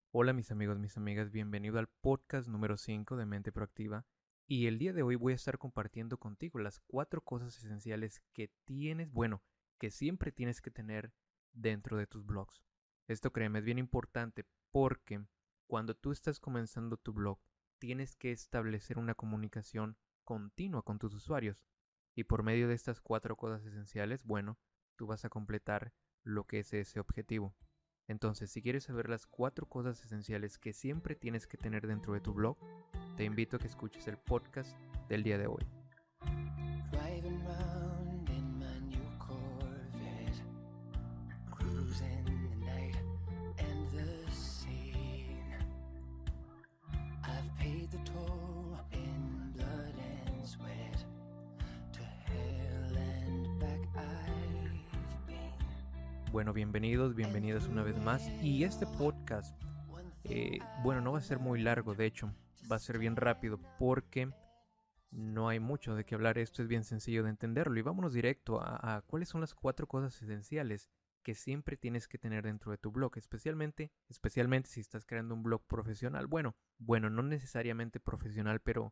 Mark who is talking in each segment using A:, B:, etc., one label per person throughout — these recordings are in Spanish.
A: Hola mis amigos, mis amigas, bienvenido al podcast número 5 de Mente Proactiva. Y el día de hoy voy a estar compartiendo contigo las 4 cosas esenciales que que siempre tienes que tener dentro de tus blogs. Esto créeme, es bien importante porque cuando tú estás comenzando tu blog, tienes que establecer una comunicación continua con tus usuarios. Y por medio de estas 4 cosas esenciales, tú vas a completar lo que es ese objetivo. Entonces, si quieres saber las 4 cosas esenciales que siempre tienes que tener dentro de tu blog, te invito a que escuches el podcast del día de hoy.
B: Driving round in my new Corvette, cruising the night and the scene. I've paid the toll in blood and sweat. To hell and back I've been.
A: Bueno, bienvenidos una vez más. Y este podcast, no va a ser muy largo, de hecho, va a ser bien rápido porque no hay mucho de qué hablar. Esto es bien sencillo de entenderlo. Y vámonos directo a cuáles son las 4 cosas esenciales que siempre tienes que tener dentro de tu blog, especialmente si estás creando un blog profesional. No necesariamente profesional, pero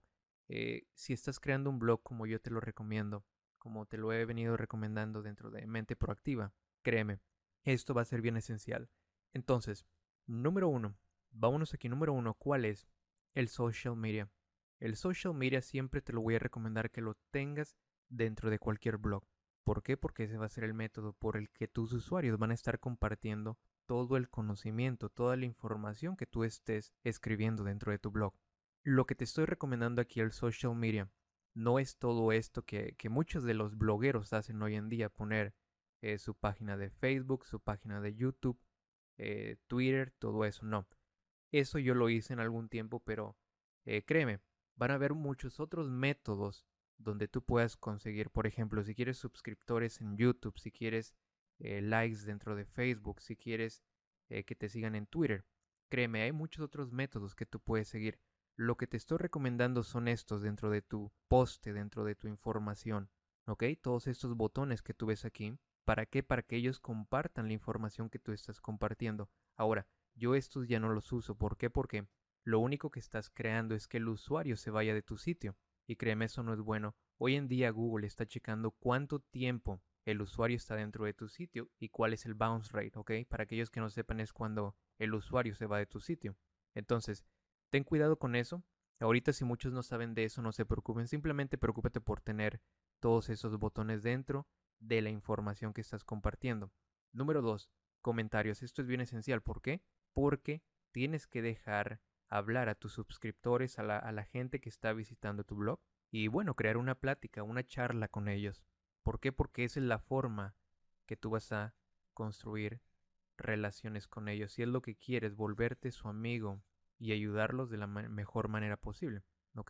A: si estás creando un blog como yo te lo recomiendo, como te lo he venido recomendando dentro de Mente Proactiva, créeme, esto va a ser bien esencial. Entonces, número uno, vámonos aquí, número uno, ¿cuál es? El social media. El social media siempre te lo voy a recomendar que lo tengas dentro de cualquier blog. ¿Por qué? Porque ese va a ser el método por el que tus usuarios van a estar compartiendo todo el conocimiento, toda la información que tú estés escribiendo dentro de tu blog. Lo que te estoy recomendando aquí el social media no es todo esto que muchos de los blogueros hacen hoy en día, poner su página de Facebook, su página de YouTube, Twitter, todo eso. No, eso yo lo hice en algún tiempo, pero créeme, van a haber muchos otros métodos donde tú puedas conseguir, por ejemplo, si quieres suscriptores en YouTube, si quieres likes dentro de Facebook, si quieres que te sigan en Twitter. Créeme, hay muchos otros métodos que tú puedes seguir. Lo que te estoy recomendando son estos dentro de tu poste, dentro de tu información, ¿ok? Todos estos botones que tú ves aquí, ¿para qué? Para que ellos compartan la información que tú estás compartiendo. Ahora, yo estos ya no los uso. ¿Por qué? Porque lo único que estás creando es que el usuario se vaya de tu sitio. Y créeme, eso no es bueno. Hoy en día Google está checando cuánto tiempo el usuario está dentro de tu sitio y cuál es el bounce rate, ¿ok? Para aquellos que no sepan es cuando el usuario se va de tu sitio. Entonces, ten cuidado con eso. Ahorita si muchos no saben de eso, no se preocupen. Simplemente preocúpate por tener todos esos botones dentro de la información que estás compartiendo. Número 2. Comentarios. Esto es bien esencial. ¿Por qué? Porque tienes que dejar hablar a tus suscriptores, a la gente que está visitando tu blog y crear una plática, una charla con ellos. ¿Por qué? Porque esa es la forma que tú vas a construir relaciones con ellos. Si es lo que quieres, volverte su amigo y ayudarlos de la mejor manera posible. ¿Ok?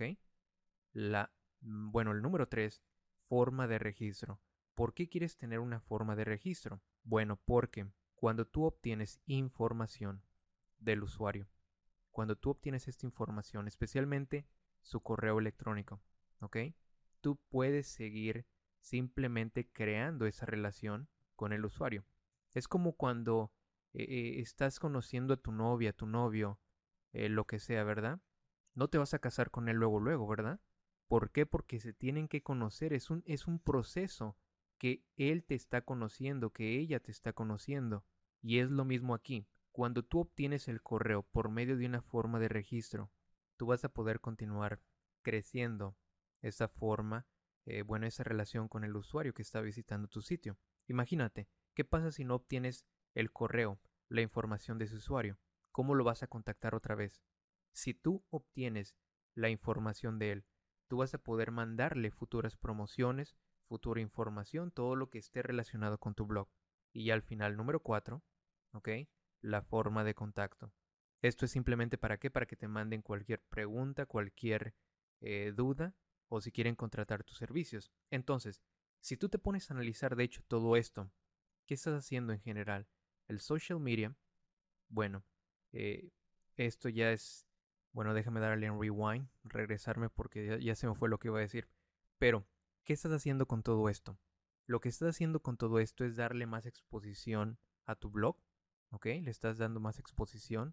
A: El número 3, forma de registro. ¿Por qué quieres tener una forma de registro? Bueno, porque cuando tú obtienes información del usuario, cuando tú obtienes esta información, especialmente su correo electrónico, ¿ok? Tú puedes seguir simplemente creando esa relación con el usuario. Es como cuando estás conociendo a tu novia, a tu novio, lo que sea, ¿verdad? No te vas a casar con él luego, luego, ¿verdad? ¿Por qué? Porque se tienen que conocer, es un proceso que él te está conociendo, que ella te está conociendo. Y es lo mismo aquí. Cuando tú obtienes el correo por medio de una forma de registro, tú vas a poder continuar creciendo esa forma, esa relación con el usuario que está visitando tu sitio. Imagínate, ¿qué pasa si no obtienes el correo, la información de ese usuario? ¿Cómo lo vas a contactar otra vez? Si tú obtienes la información de él, tú vas a poder mandarle futuras promociones, futura información, todo lo que esté relacionado con tu blog. Y al final, número 4, ¿ok? La forma de contacto. Esto es simplemente para qué? Para que te manden cualquier pregunta, cualquier duda o si quieren contratar tus servicios. Entonces, si tú te pones a analizar de hecho todo esto, ¿qué estás haciendo en general? El social media, bueno, eh, esto ya es, déjame darle en rewind, regresarme porque ya se me fue lo que iba a decir. Pero, ¿qué estás haciendo con todo esto? Lo que estás haciendo con todo esto es darle más exposición a tu blog, ¿ok? Le estás dando más exposición,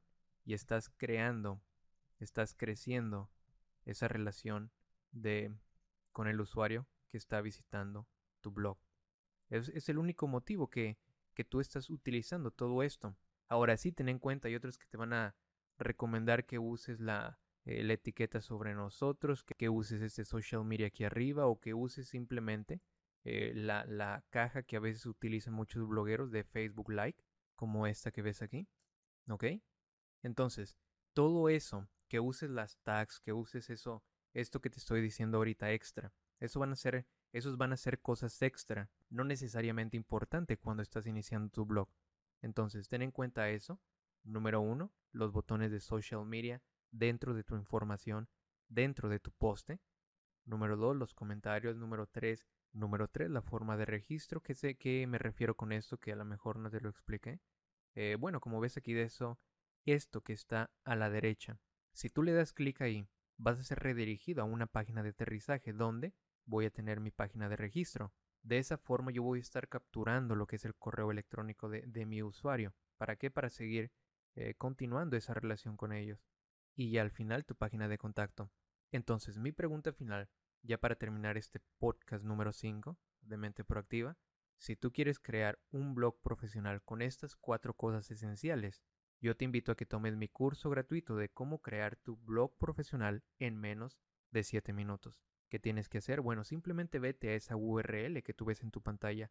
A: y estás creciendo esa relación con el usuario que está visitando tu blog. Es el único motivo que tú estás utilizando todo esto. Ahora sí, ten en cuenta, hay otros que te van a recomendar que uses la etiqueta sobre nosotros, que uses este social media aquí arriba o que uses simplemente la caja que a veces utilizan muchos blogueros de Facebook Like, como esta que ves aquí, ¿ok? Entonces, todo eso, que uses las tags, que uses esto que te estoy diciendo ahorita extra, esos van a ser cosas extra, no necesariamente importante cuando estás iniciando tu blog. Entonces, ten en cuenta eso. Número 1, los botones de social media dentro de tu información, dentro de tu poste. Número 2, los comentarios. Número 3, la forma de registro. Que sé que me refiero con esto, que a lo mejor no te lo expliqué. Bueno, como ves aquí de eso, esto que está a la derecha. Si tú le das clic ahí, vas a ser redirigido a una página de aterrizaje donde voy a tener mi página de registro. De esa forma yo voy a estar capturando lo que es el correo electrónico de mi usuario. ¿Para qué? Para seguir continuando esa relación con ellos. Y ya al final tu página de contacto. Entonces mi pregunta final, ya para terminar este podcast número 5 de Mente Proactiva, si tú quieres crear un blog profesional con estas 4 cosas esenciales, yo te invito a que tomes mi curso gratuito de cómo crear tu blog profesional en menos de 7 minutos. ¿Qué tienes que hacer? Bueno, simplemente vete a esa URL que tú ves en tu pantalla,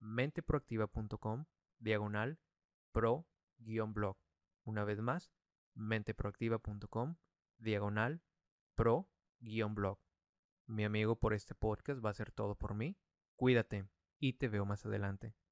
A: menteproactiva.com/pro-blog. Una vez más, menteproactiva.com/pro-blog. Mi amigo, por este podcast va a ser todo por mí. Cuídate y te veo más adelante.